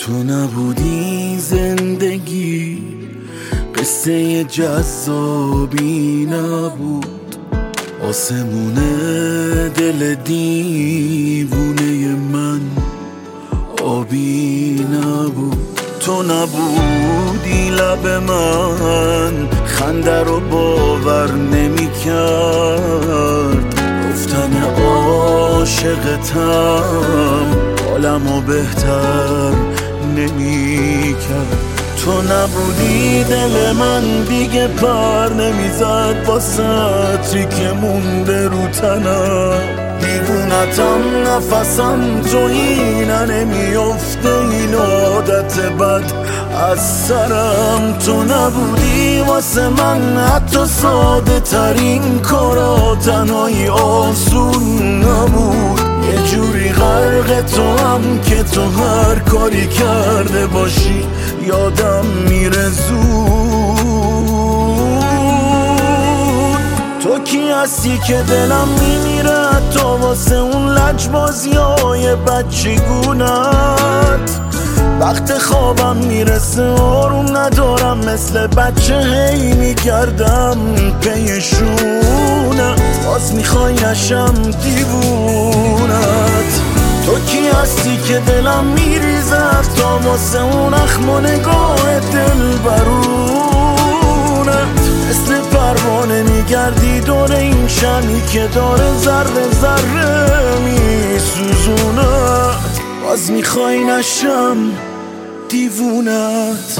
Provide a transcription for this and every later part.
تو نبودی زندگی قصه جذابی نبود، آسمون دل دیوونه من آبی نبود. تو نبودی لب من خنده رو باور نمی کرد، گفتن عاشقتم حالمو بهتر نمی کرد. تو نبودی دل من دیگه پر نمیزد با سطری که مونده رو تنم، دیوونتم نفسم تو اینه نمیافته این عادت بد از سرم. تو نبودی واسه من حتی ساده ترین کارا تنهایی آسون نبود، یه جوری غرق تو هم که تو هر کاری کرده باشی یادم میره زود. تو کی هستی که دلم میمیره تا واسه اون لجبازیای بچگونت، وقت خوابم میرسه آروم ندارم مثل بچه هی میگردم پیشونه، باز میخوای نشم دیوونت. تو کی هستی که دلم میریزه تا واسه اون اخم و نگاه دل برونت، مثل پروانه میگردی دور این شمی که داره ذره ذره میسوزونه، باز میخوای نشم دیوونت.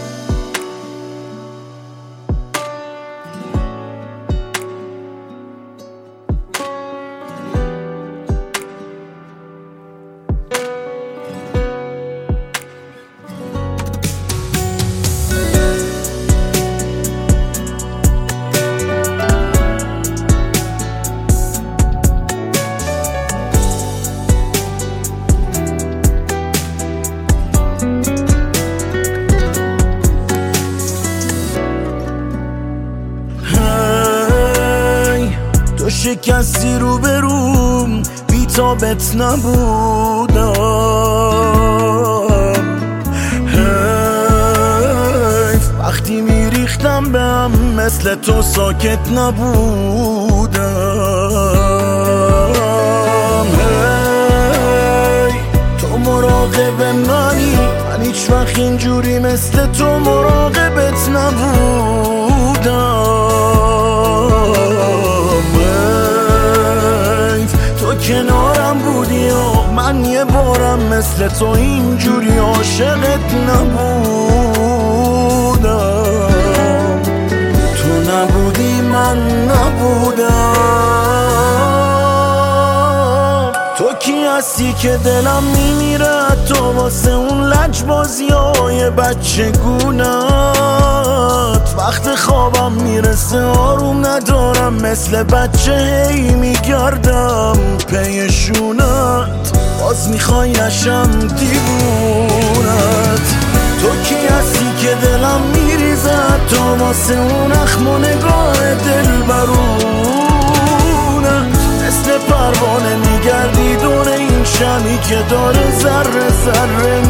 شکستی رو بروم بی‌تابت نبودم، حیف وقتی میریختم به هم مثل تو ساکت نبودم. هی تو مراقب منی، من هیچ وقت اینجوری مثل تو مراقبت نبودم. کنارم بودی و من یه بارم مثل تو اینجوری عاشقت نبودم. تو نبودی من نبودم. تو کی هستی که دلم میمیره تو واسه اون لجبازیای بچگونت، وقت خوابم میرسه آروم ندارم مثل بچه هی میگردم پیشونت، باز میخوای نشم دیوونت. تو کی هستی که دلم میریزه تو واسه اون اخم و نگاه دل برونت، مثل پروانه میگردی دور این شمی که داره ذره ذره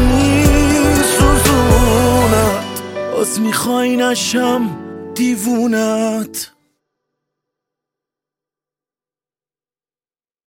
میسوزونت، باز میخوای نشم دیوونت.